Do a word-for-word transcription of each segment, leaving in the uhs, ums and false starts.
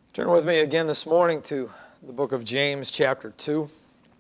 Turn with me again this morning to the book of James, chapter two.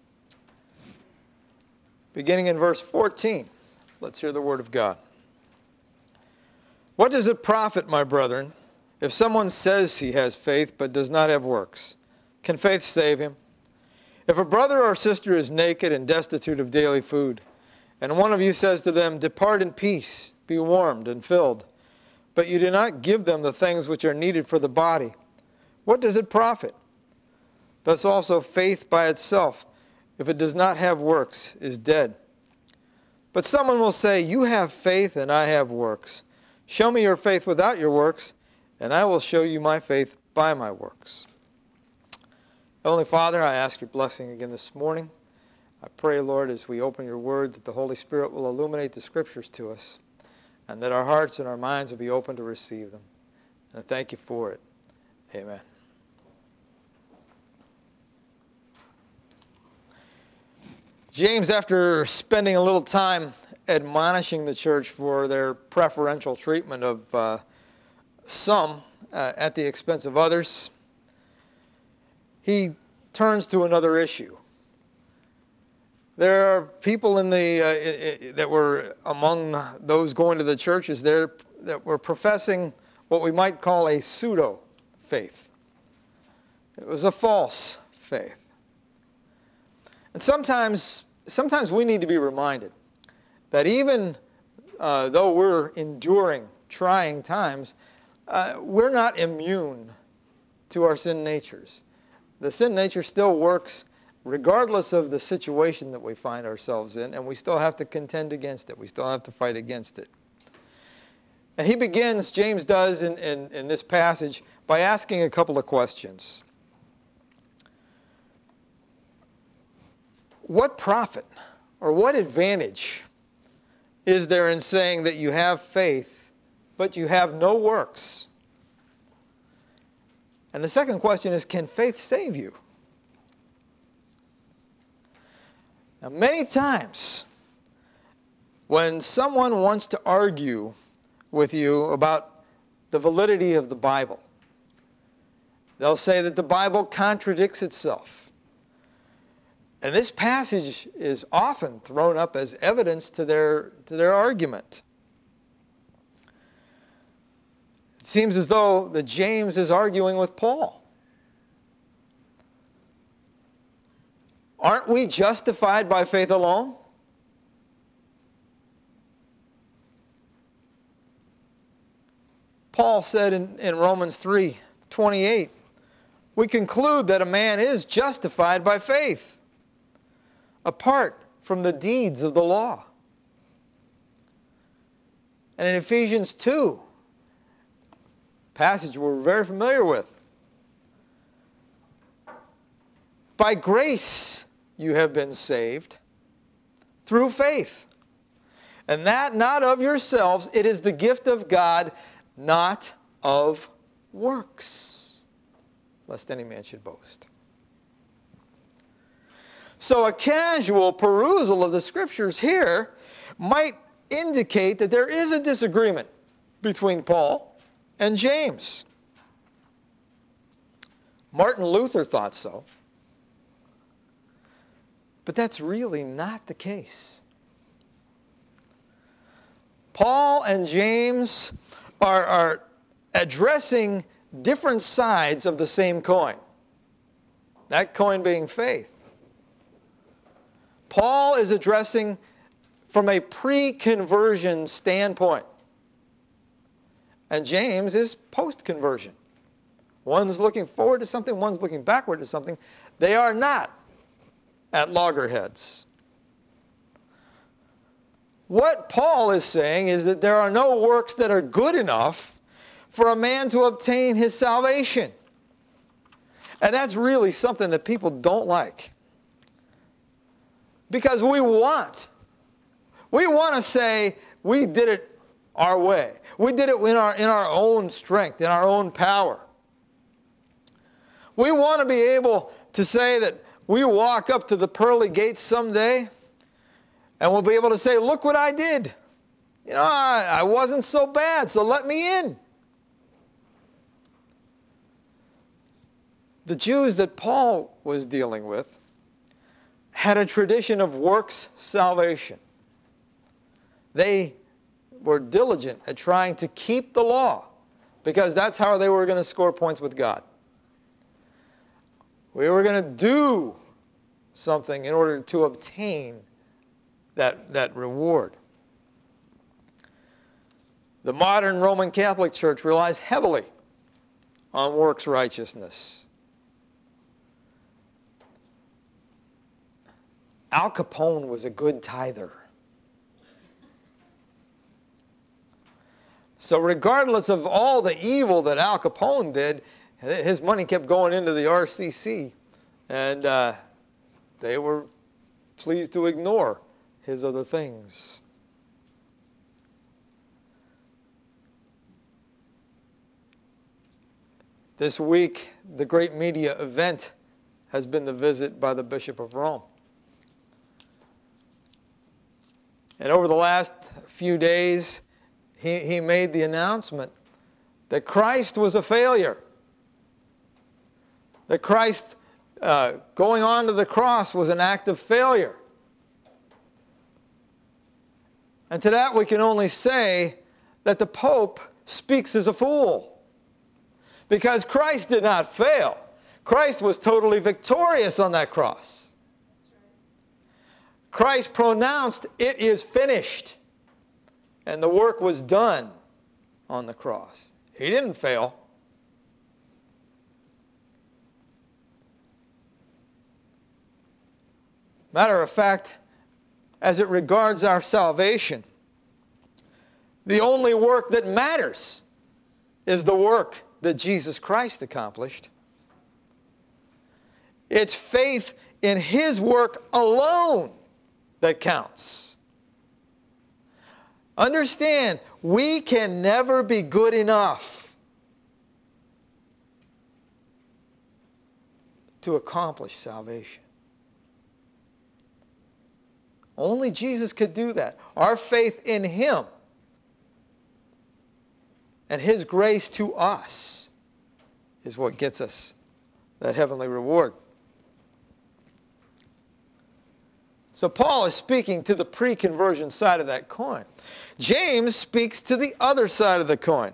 Beginning in verse fourteen, let's hear the word of God. What does it profit, my brethren, if someone says he has faith but does not have works? Can faith save him? If a brother or sister is naked and destitute of daily food, and one of you says to them, "Depart in peace, be warmed and filled," but you do not give them the things which are needed for the body, what does it profit? Thus also faith by itself, if it does not have works, is dead. But someone will say, "You have faith and I have works. Show me your faith without your works, and I will show you my faith by my works." Heavenly Father, I ask your blessing again this morning. I pray, Lord, as we open your word, that the Holy Spirit will illuminate the scriptures to us, and that our hearts and our minds will be open to receive them. And I thank you for it. Amen. James, after spending a little time admonishing the church for their preferential treatment of uh, some uh, at the expense of others, he turns to another issue. There are people in the uh, that were among those going to the churches there that were professing what we might call a pseudo faith. It was a false faith. And sometimes, sometimes we need to be reminded that even uh, though we're enduring trying times, uh, we're not immune to our sin natures. The sin nature still works regardless of the situation that we find ourselves in, and we still have to contend against it. We still have to fight against it. And he begins, James does in, in, in this passage, by asking a couple of questions. What profit or what advantage is there in saying that you have faith, but you have no works? And the second question is, can faith save you? Now, many times when someone wants to argue with you about the validity of the Bible, they'll say that the Bible contradicts itself. And this passage is often thrown up as evidence to their, to their argument. It seems as though that James is arguing with Paul. Aren't we justified by faith alone? Paul said in, in Romans three twenty-eight, we conclude that a man is justified by faith, apart from the deeds of the law. And in Ephesians two, passage we're very familiar with, by grace you have been saved through faith. And that not of yourselves, it is the gift of God, not of works, lest any man should boast. So a casual perusal of the scriptures here might indicate that there is a disagreement between Paul and James. Martin Luther thought so. But that's really not the case. Paul and James are, are addressing different sides of the same coin. That coin being faith. Paul is addressing from a pre-conversion standpoint. And James is post-conversion. One's looking forward to something, one's looking backward to something. They are not at loggerheads. What Paul is saying is that there are no works that are good enough for a man to obtain his salvation. And that's really something that people don't like. Because we want, we want to say we did it our way. We did it in our, in our own strength, in our own power. We want to be able to say that we walk up to the pearly gates someday and we'll be able to say, look what I did. You know, I, I wasn't so bad, so let me in. The Jews that Paul was dealing with had a tradition of works salvation. They were diligent at trying to keep the law because that's how they were going to score points with God. We were going to do something in order to obtain that, that reward. The modern Roman Catholic Church relies heavily on works righteousness. Al Capone was a good tither. So regardless of all the evil that Al Capone did, his money kept going into the R C C, and uh, they were pleased to ignore his other things. This week, the great media event has been the visit by the Bishop of Rome. And over the last few days, he, he made the announcement that Christ was a failure. That Christ uh, going on to the cross was an act of failure. And to that we can only say that the Pope speaks as a fool. Because Christ did not fail. Christ was totally victorious on that cross. Christ pronounced, "It is finished." And the work was done on the cross. He didn't fail. Matter of fact, as it regards our salvation, the only work that matters is the work that Jesus Christ accomplished. It's faith in His work alone that counts. Understand, we can never be good enough to accomplish salvation. Only Jesus could do that. Our faith in Him and His grace to us is what gets us that heavenly reward. So Paul is speaking to the pre-conversion side of that coin. James speaks to the other side of the coin.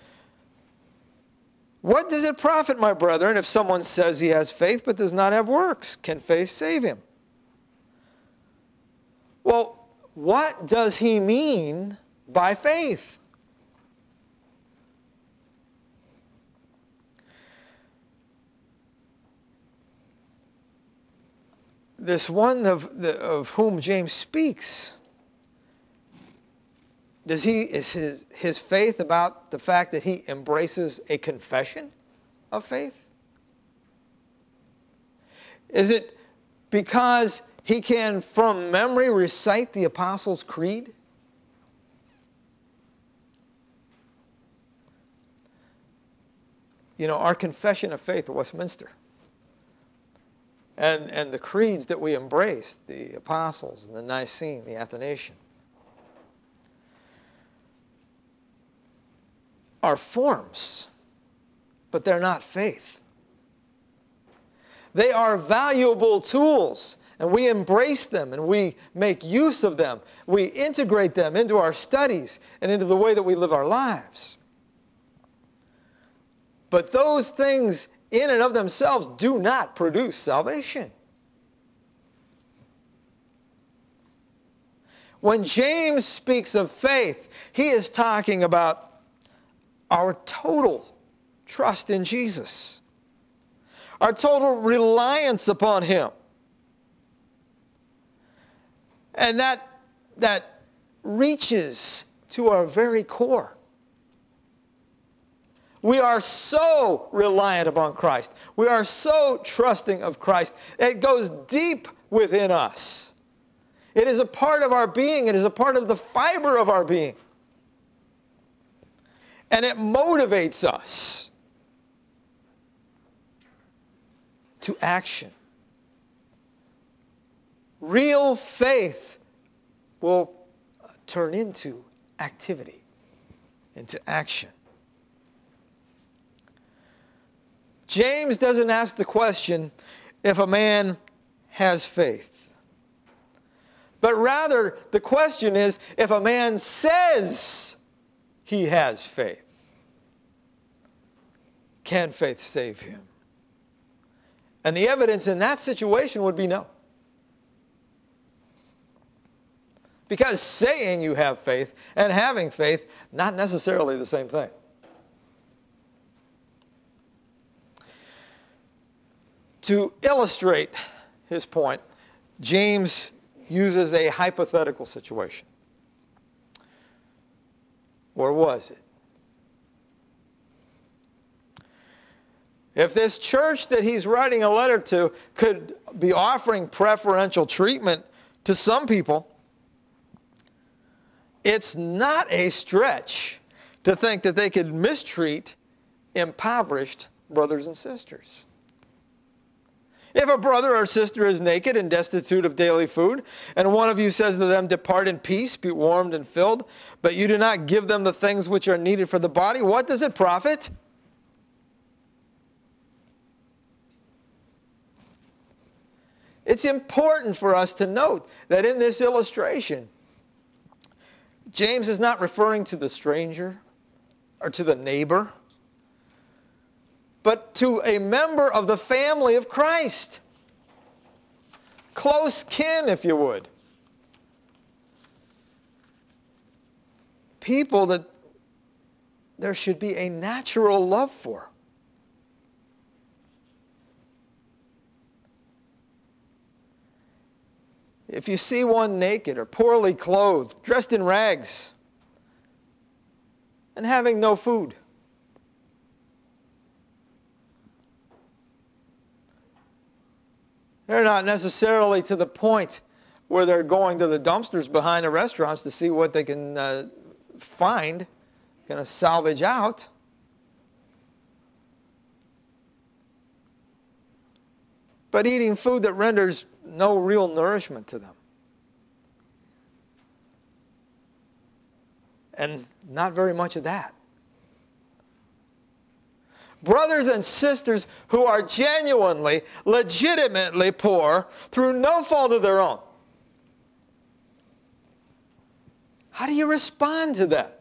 What does it profit, my brethren, if someone says he has faith but does not have works? Can faith save him? Well, what does he mean by faith? This one of, the, of whom James speaks, does he, is his, his faith about the fact that he embraces a confession of faith? Is it because he can, from memory, recite the Apostles' Creed? You know, our confession of faith at Westminster and, and the creeds that we embrace, the Apostles, and the Nicene, the Athanasian, are forms, but they're not faith. They are valuable tools, and we embrace them, and we make use of them. We integrate them into our studies and into the way that we live our lives. But those things in and of themselves do not produce salvation. When James speaks of faith, he is talking about our total trust in Jesus, our total reliance upon Him. And that, that reaches to our very core. We are so reliant upon Christ. We are so trusting of Christ. It goes deep within us. It is a part of our being. It is a part of the fiber of our being. And it motivates us to action. Real faith will turn into activity, into action. James doesn't ask the question if a man has faith. But rather, the question is if a man says he has faith. Can faith save him? And the evidence in that situation would be no. Because saying you have faith and having faith, not necessarily the same thing. To illustrate his point, James uses a hypothetical situation. Or was it? If this church that he's writing a letter to could be offering preferential treatment to some people, it's not a stretch to think that they could mistreat impoverished brothers and sisters. If a brother or sister is naked and destitute of daily food, and one of you says to them, "Depart in peace, be warmed and filled," but you do not give them the things which are needed for the body, what does it profit? It's important for us to note that in this illustration, James is not referring to the stranger or to the neighbor, but to a member of the family of Christ. Close kin, if you would. People that there should be a natural love for. If you see one naked or poorly clothed, dressed in rags, and having no food, they're not necessarily to the point where they're going to the dumpsters behind the restaurants to see what they can uh, find, going to salvage out. But eating food that renders no real nourishment to them. And not very much of that. Brothers and sisters who are genuinely, legitimately poor through no fault of their own. How do you respond to that?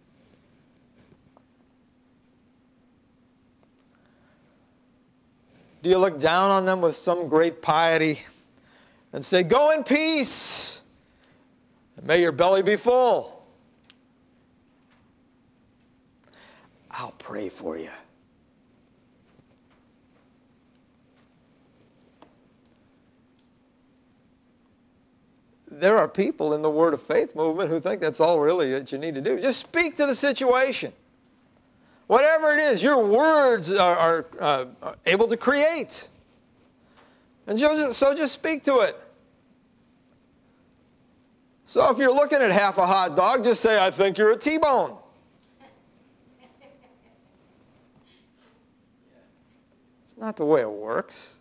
Do you look down on them with some great piety and say, "Go in peace, and may your belly be full"? I'll pray for you. There are people in the Word of Faith movement who think that's all really that you need to do. Just speak to the situation. Whatever it is, your words are, are uh, able to create. And so, so just speak to it. So if you're looking at half a hot dog, just say, "I think you're a T-bone." It's not the way it works.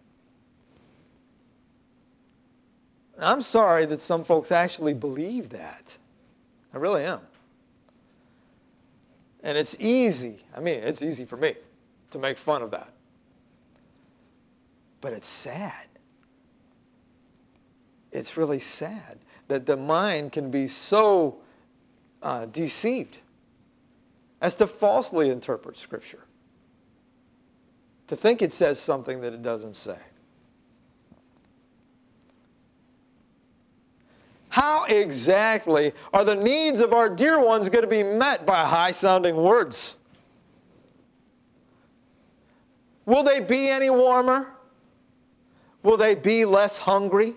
I'm sorry that some folks actually believe that. I really am. And it's easy, I mean, it's easy for me to make fun of that. But it's sad. It's really sad that the mind can be so uh, deceived as to falsely interpret Scripture. To think it says something that it doesn't say. How exactly are the needs of our dear ones going to be met by high-sounding words? Will they be any warmer? Will they be less hungry?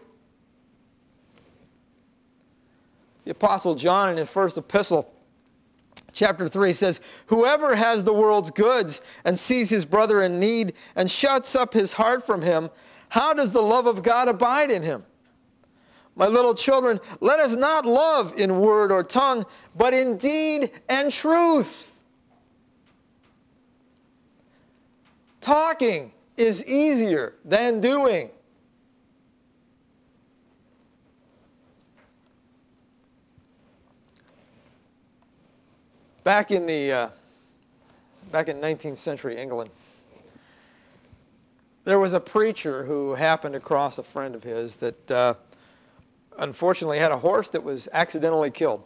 The Apostle John in his first epistle, chapter three, says, "Whoever has the world's goods and sees his brother in need and shuts up his heart from him, how does the love of God abide in him? My little children, let us not love in word or tongue, but in deed and truth." Talking is easier than doing. Back in the uh, back in nineteenth century England, There was a preacher who happened across a friend of his that uh, unfortunately had a horse that was accidentally killed.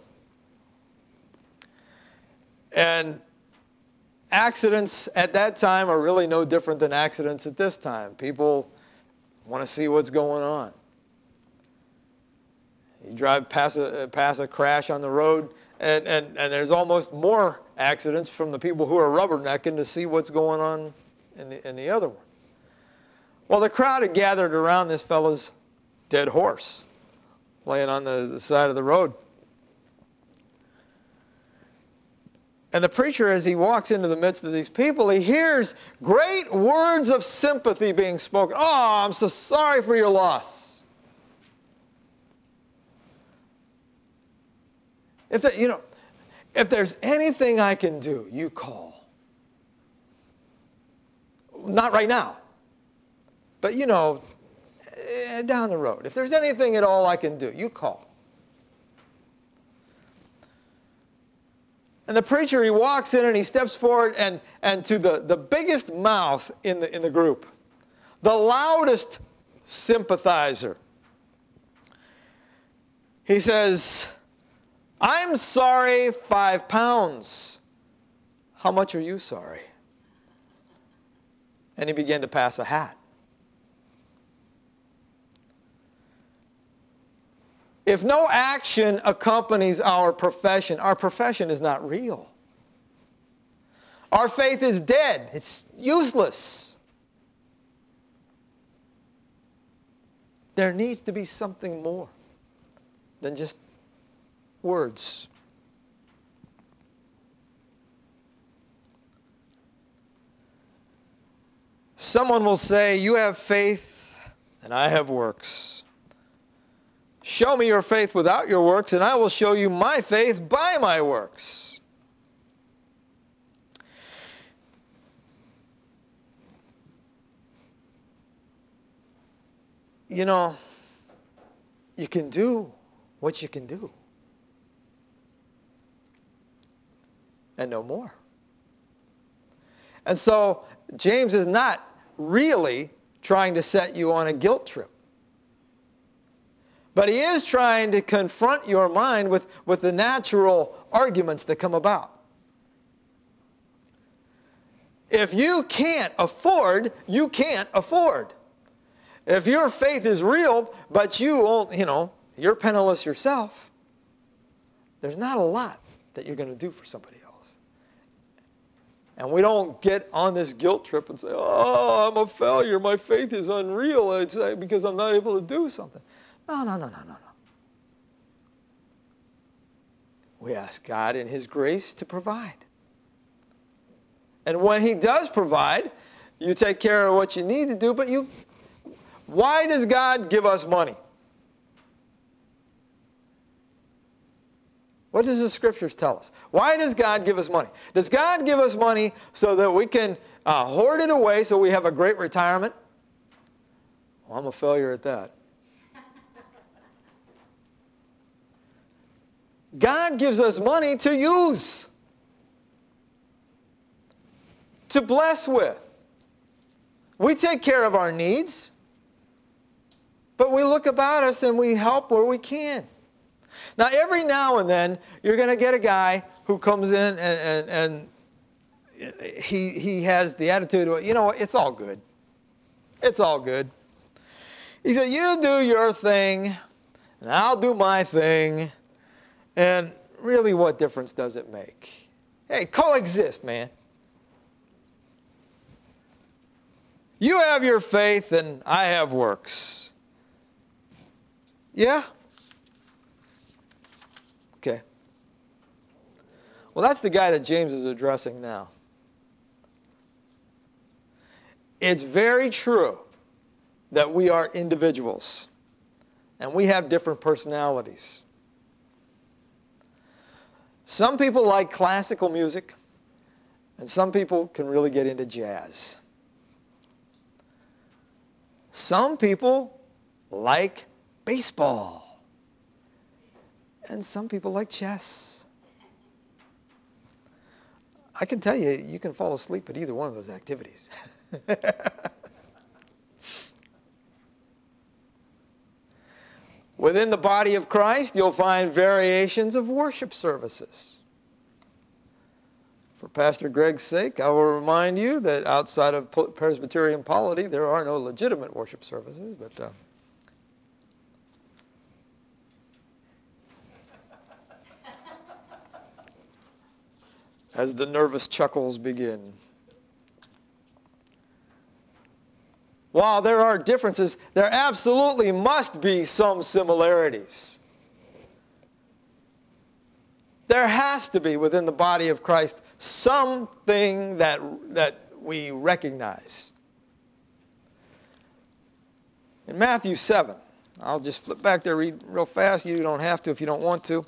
And accidents at that time are really no different than accidents at this time. People want to see what's going on. You drive past a, past a crash on the road, and, and, and there's almost more accidents from the people who are rubbernecking to see what's going on in the, in the other one. Well, the crowd had gathered around this fellow's dead horse laying on the, the side of the road. And the preacher, as he walks into the midst of these people, he hears great words of sympathy being spoken. Oh, I'm so sorry for your loss. If the, you know, if there's anything I can do, you call. Not right now. But, you know, down the road. If there's anything at all I can do, you call. And the preacher, he walks in and he steps forward and, and to the, the biggest mouth in the, in the group, the loudest sympathizer, he says, I'm sorry, five pounds. How much are you sorry? And he began to pass a hat. If no action accompanies our profession, our profession is not real. Our faith is dead. It's useless. There needs to be something more than just words. Someone will say, you have faith and I have works. Show me your faith without your works, and I will show you my faith by my works. You know, you can do what you can do. And no more. And so, James is not really trying to set you on a guilt trip. But he is trying to confront your mind with, with the natural arguments that come about. If you can't afford, you can't afford. If your faith is real, but you, you know, you're penniless yourself, there's not a lot that you're going to do for somebody else. And we don't get on this guilt trip and say, oh, I'm a failure. My faith is unreal. It's because I'm not able to do something. No, no, no, no, no, no. We ask God in His grace to provide. And when He does provide, you take care of what you need to do, but you, why does God give us money? What does the Scriptures tell us? Why does God give us money? Does God give us money so that we can uh, hoard it away so we have a great retirement? Well, I'm a failure at that. God gives us money to use, to bless with. We take care of our needs, but we look about us and we help where we can. Now, every now and then, you're going to get a guy who comes in and, and, and he, he has the attitude of, you know what, it's all good. It's all good. He said, you do your thing, and I'll do my thing. And really, what difference does it make? Hey, coexist, man. You have your faith and I have works. Yeah? Okay. Well, that's the guy that James is addressing now. It's very true that we are individuals and we have different personalities. Some people like classical music, and some people can really get into jazz. Some people like baseball, and some people like chess. I can tell you, you can fall asleep at either one of those activities. Within the body of Christ, you'll find variations of worship services. For Pastor Greg's sake, I will remind you that outside of Presbyterian polity, there are no legitimate worship services. But uh, as the nervous chuckles begin. While there are differences, there absolutely must be some similarities. There has to be within the body of Christ something that, that we recognize. In Matthew seven, I'll just flip back there, read real fast. You don't have to if you don't want to.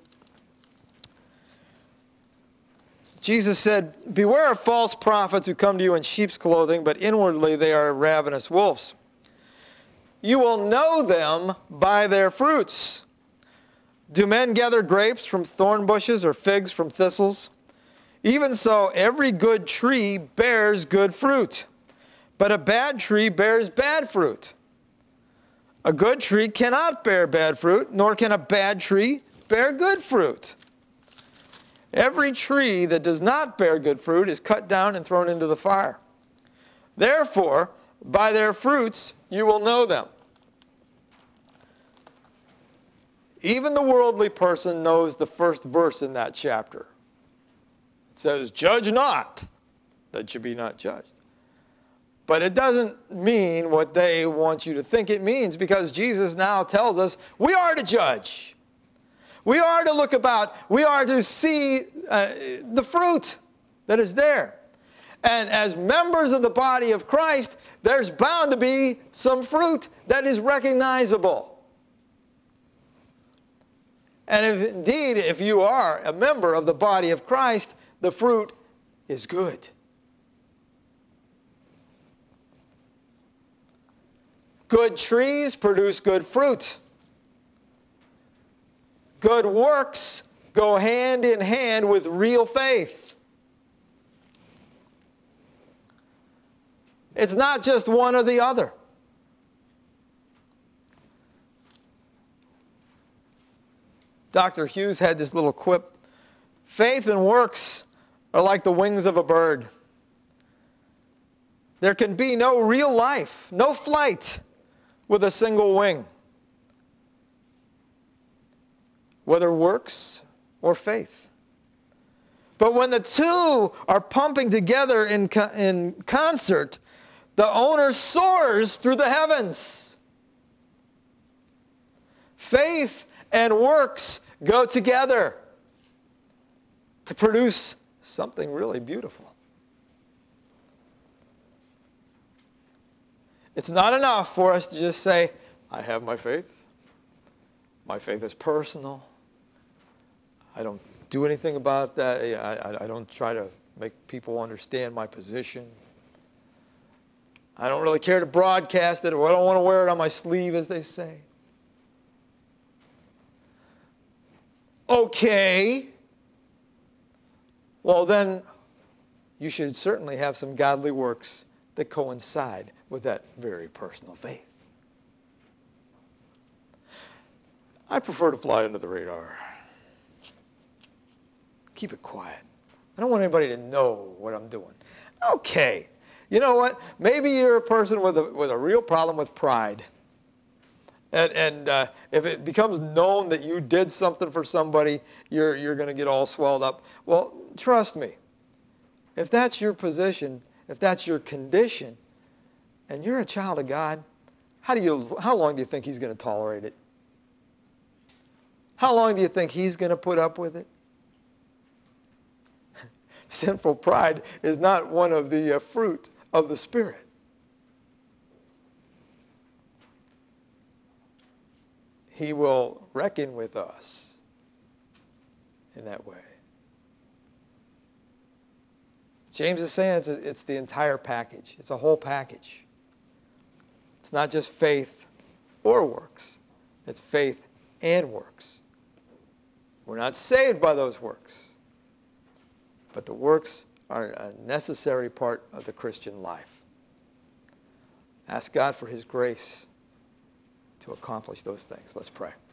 Jesus said, "Beware of false prophets who come to you in sheep's clothing, but inwardly they are ravenous wolves. You will know them by their fruits. Do men gather grapes from thorn bushes or figs from thistles? Even so, every good tree bears good fruit, but a bad tree bears bad fruit. A good tree cannot bear bad fruit, nor can a bad tree bear good fruit. Every tree that does not bear good fruit is cut down and thrown into the fire. Therefore, by their fruits you will know them." Even the worldly person knows the first verse in that chapter. It says, "Judge not, that you be not judged." But it doesn't mean what they want you to think it means, because Jesus now tells us we are to judge. We are to look about. We are to see uh, the fruit that is there. And as members of the body of Christ, there's bound to be some fruit that is recognizable. And if indeed, if you are a member of the body of Christ, the fruit is good. Good trees produce good fruit. Good works go hand in hand with real faith. It's not just one or the other. Doctor Hughes had this little quip: faith and works are like the wings of a bird. There can be no real life, no flight with a single wing, whether works or faith. But when the two are pumping together in, co- in concert, the owner soars through the heavens. Faith and works go together to produce something really beautiful. It's not enough for us to just say, I have my faith. My faith is personal. I don't do anything about that. I, I, I don't try to make people understand my position. I don't really care to broadcast it, or I don't want to wear it on my sleeve, as they say. Okay. Well, then you should certainly have some godly works that coincide with that very personal faith. I prefer to fly under the radar. Keep it quiet. I don't want anybody to know what I'm doing. Okay. You know what? Maybe you're a person with a, with a real problem with pride. And, and uh, if it becomes known that you did something for somebody, you're, you're going to get all swelled up. Well, trust me. If that's your position, if that's your condition, and you're a child of God, how do you, how long do you think he's going to tolerate it? How long do you think he's going to put up with it? Sinful pride is not one of the uh, fruit of the Spirit. He will reckon with us in that way. James is saying it's, a, it's the entire package. It's a whole package. It's not just faith or works. It's faith and works. We're not saved by those works. But the works are a necessary part of the Christian life. Ask God for his grace to accomplish those things. Let's pray.